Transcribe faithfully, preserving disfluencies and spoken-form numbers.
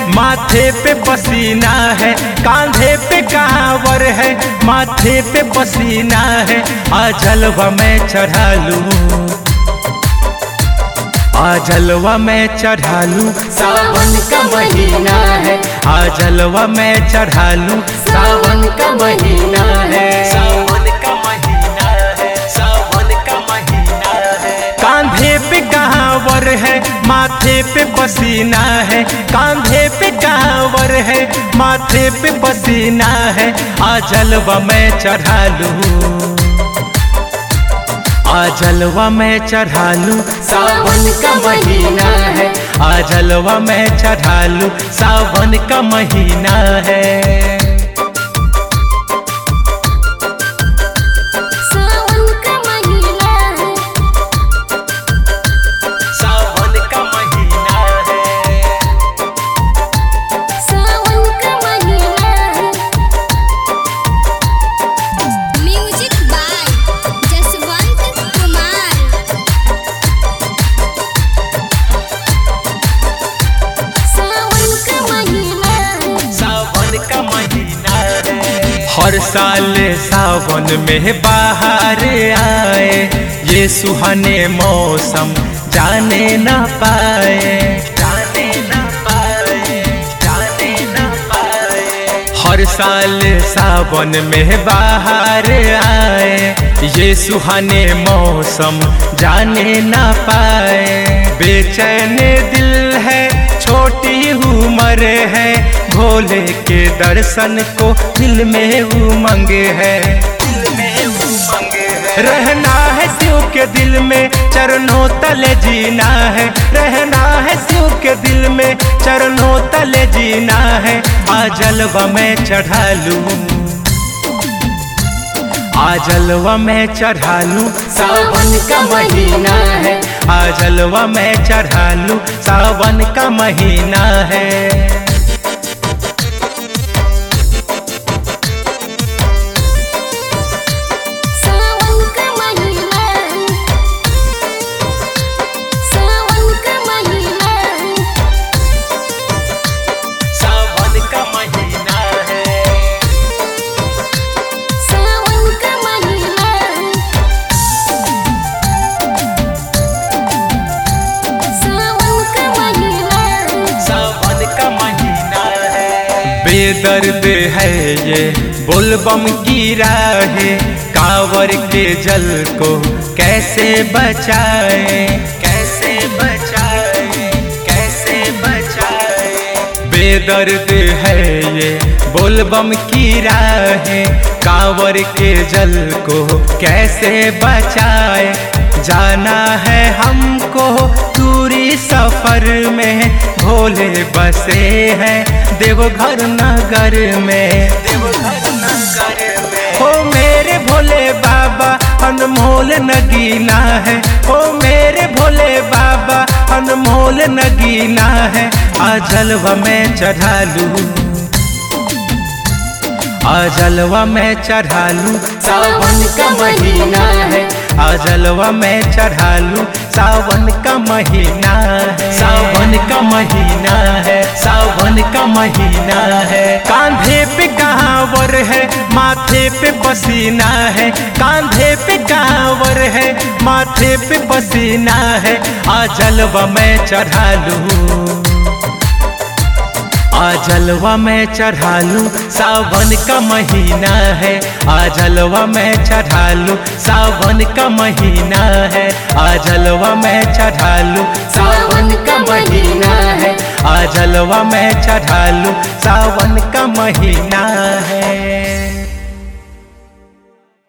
माथे पे पसीना है, कांधे पे कांवर है, माथे पे पसीना है, आ जलवा में चढ़ा लूं, आ जलवा में चढ़ा लूं, सावन का महीना है, आ जलवा में चढ़ा लूं, सावन का महीना है, सावन का महीना है, सावन का महीना है। कांधे पे कांवर है, माथे पे पसीना है, कांधे पे कांवर है, माथे पे पसीना है, आ जलवा में चढ़ा लूं, आ जलवा में चढ़ा लूं, सावन का महीना है, आ जलवा में चढ़ा लूं, सावन का महीना है। सावन का महीना है, सावन का महीना है, सावन का महीना है। Music by Jaswant Kumar. सावन का महीना है, सावन का महीना है। हर साल सावन में बाहर आए, ये सुहाने मौसम जाने ना पाए, जाने ना पाए, जाने ना पाए। हर साल सावन में बाहर आए, ये सुहाने मौसम जाने ना पाए। बेचैन दिल है, छोटी उम्र है, भोले के दर्शन को दिल में उमंग है, दिल में उमंग है। रहना है शिव के दिल में, चरणों तले जीना है, रहना है शिव के दिल में, चरणों तले जीना है, आ जलवा में चढ़ा लूं, आ जलवा में चढ़ा लूं, सावन का महीना है, आ जलवा में चढ़ा लूं, सावन का महीना है। सावन का महीना है, सावन का महीना है। सावन का महीना है, सावन का महीना है, सावन का महीना है। सावन का महीना है। बेदर्द है ये बोलबम की राह, कांवर के जल को कैसे बचाए, कैसे बचाए, कैसे बचाए। बेदर्द है ये बोलबम की राह, कांवर के जल को कैसे बचाए। जाना है हमको दूरी सफर में, भोले बसे हैं देवघर नगर में, देवघर नगर में। हो मेरे भोले बाबा अनमोल नगीना है, हो मेरे भोले बाबा अनमोल नगीना है, आ जलवा में चढ़ा लूं, आ जलवा में चढ़ा लूं, सावन का महीना है, आ जलवा में चढ़ा लूं, सावन का महीना है, सावन का महीना है, सावन का महीना है। कांधे पे कांवर है, माथे पे पसीना है, कांधे पे कांवर है, माथे पे पसीना है, आ जलवा में चढ़ा लूं, आ जलवा में चढ़ा लूं, सावन का महीना है, आ जलवा में चढ़ा लूं, सावन का महीना है, आ जलवा में चढ़ा लूं, सावन का महीना है, आ जलवा में चढ़ा लूं, सावन का महीना है।